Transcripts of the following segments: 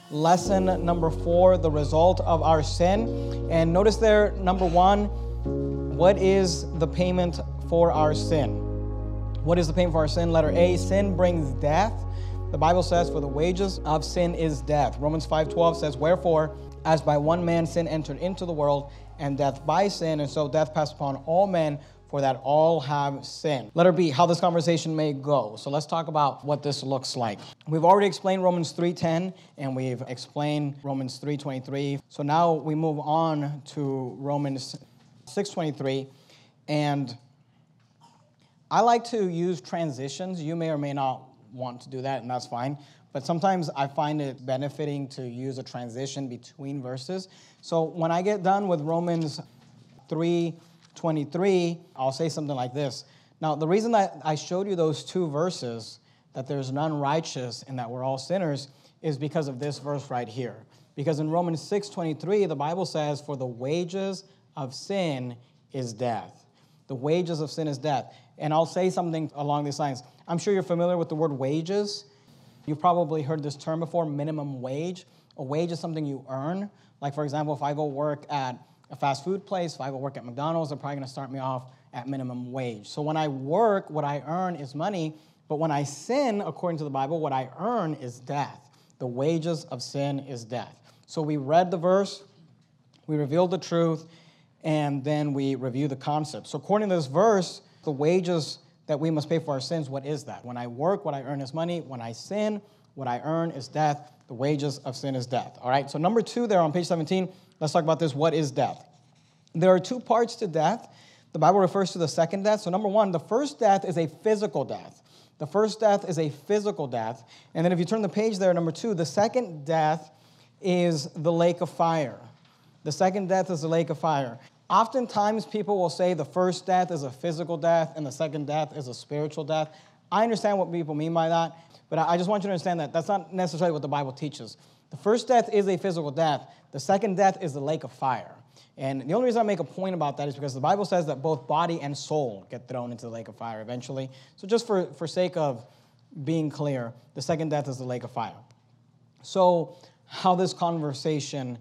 lesson number 4, the result of our sin. And notice there, number 1, what is the payment for our sin? What is the payment for our sin? Letter A, sin brings death. The Bible says, for the wages of sin is death. Romans 5:12 says, wherefore, as by one man sin entered into the world, and death by sin, and so death passed upon all men, for that all have sinned. Letter B, how this conversation may go. So let's talk about what this looks like. We've already explained Romans 3:10, and we've explained Romans 3:23. So now we move on to Romans 6:23, and I like to use transitions. You may or may not want to do that, and that's fine. But sometimes I find it benefiting to use a transition between verses. So when I get done with Romans 3:23, I'll say something like this. Now, the reason that I showed you those two verses, that there's none righteous and that we're all sinners, is because of this verse right here. Because in Romans 6:23, the Bible says, for the wages of sin is death. The wages of sin is death. And I'll say something along these lines. I'm sure you're familiar with the word wages. You've probably heard this term before, minimum wage. A wage is something you earn. Like, for example, if I go work at a fast food place, if I go work at McDonald's, they're probably going to start me off at minimum wage. So when I work, what I earn is money. But when I sin, according to the Bible, what I earn is death. The wages of sin is death. So we read the verse, we revealed the truth, and then we review the concept. So according to this verse, the wages that we must pay for our sins, what is that? When I work, what I earn is money. When I sin, what I earn is death. The wages of sin is death. All right, so number 2 there on page 17, let's talk about this. What is death? There are 2 parts to death. The Bible refers to the second death. So number 1, the first death is a physical death. The first death is a physical death. And then if you turn the page there, number 2, the second death is the lake of fire. The second death is the lake of fire. Oftentimes, people will say the first death is a physical death and the second death is a spiritual death. I understand what people mean by that, but I just want you to understand that that's not necessarily what the Bible teaches. The first death is a physical death. The second death is the lake of fire. And the only reason I make a point about that is because the Bible says that both body and soul get thrown into the lake of fire eventually. So just for sake of being clear, the second death is the lake of fire. So how this conversation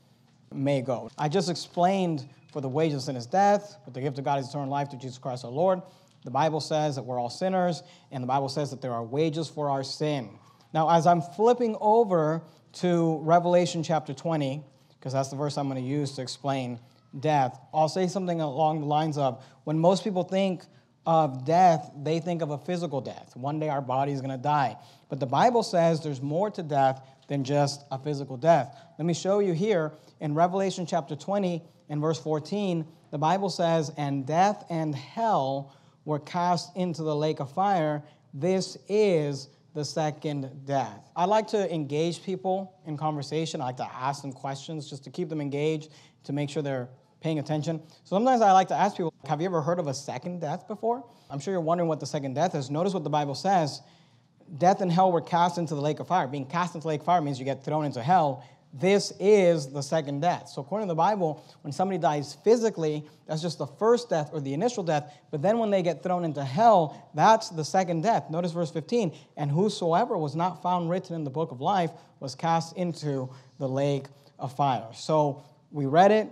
may go. I just explained for the wages of sin is death, but the gift of God is eternal life through Jesus Christ our Lord. The Bible says that we're all sinners, and the Bible says that there are wages for our sin. Now, as I'm flipping over to Revelation chapter 20, because that's the verse I'm going to use to explain death, I'll say something along the lines of, when most people think of death, they think of a physical death. One day our body is going to die. But the Bible says there's more to death than just a physical death. Let me show you here in Revelation chapter 20 and verse 14, the Bible says, and death and hell were cast into the lake of fire. This is the second death. I like to engage people in conversation. I like to ask them questions just to keep them engaged, to make sure they're paying attention. So sometimes I like to ask people, have you ever heard of a second death before? I'm sure you're wondering what the second death is. Notice what the Bible says. Death and hell were cast into the lake of fire. Being cast into the lake of fire means you get thrown into hell. This is the second death. So according to the Bible, when somebody dies physically, that's just the first death or the initial death. But then when they get thrown into hell, that's the second death. Notice verse 15. And whosoever was not found written in the book of life was cast into the lake of fire. So we read it.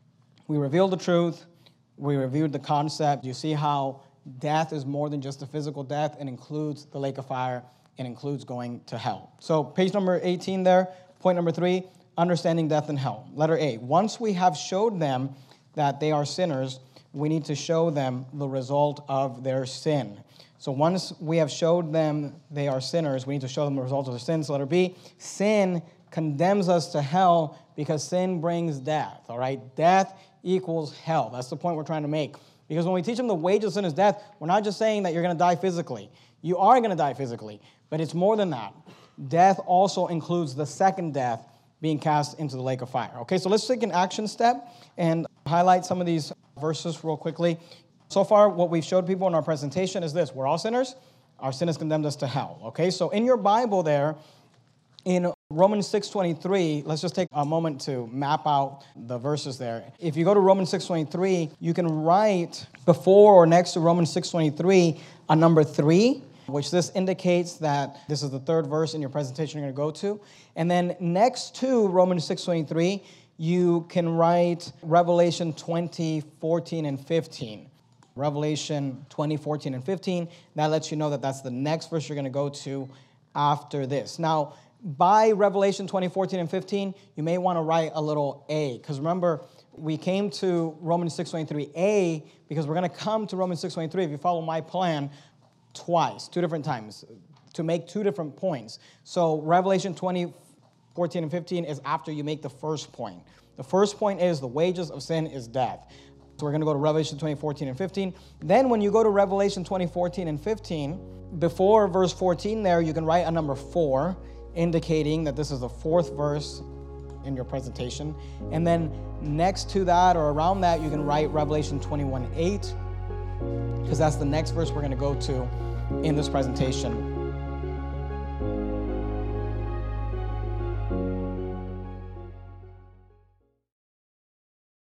We revealed the truth. We reviewed the concept. You see how death is more than just a physical death. It includes the lake of fire. It includes going to hell. So page number 18 there. Point number 3, understanding death and hell. Letter A, once we have showed them that they are sinners, we need to show them the result of their sin. So once we have showed them they are sinners, we need to show them the result of their sins. Letter B, sin condemns us to hell because sin brings death, all right? Death equals hell. That's the point we're trying to make. Because when we teach them the wages of sin is death, we're not just saying that you're going to die physically. You are going to die physically, but it's more than that. Death also includes the second death, being cast into the lake of fire. Okay, so let's take an action step and highlight some of these verses real quickly. So far, what we've showed people in our presentation is this. We're all sinners. Our sin has condemned us to hell. Okay, so in your Bible there, in Romans 6:23, let's just take a moment to map out the verses there. If you go to Romans 6:23, you can write before or next to Romans 6:23 a number 3, which this indicates that this is the third verse in your presentation you're going to go to. And then next to Romans 6:23, you can write Revelation 20:14 and 15. Revelation 20:14 and 15. That lets you know that that's the next verse you're going to go to after this. Now, by Revelation 20:14 and 15, you may want to write a little A, because remember, we came to Romans 6:23a because we're going to come to Romans 6:23, if you follow my plan, twice, 2 different times, to make 2 different points. So Revelation 20:14 and 15 is after you make the first point. The first point is the wages of sin is death. So we're going to go to Revelation 20:14 and 15. Then when you go to Revelation 20:14 and 15, before verse 14 there, you can write a number 4, indicating that this is the 4th verse in your presentation. And then next to that or around that, you can write Revelation 21:8, because that's the next verse we're going to go to in this presentation.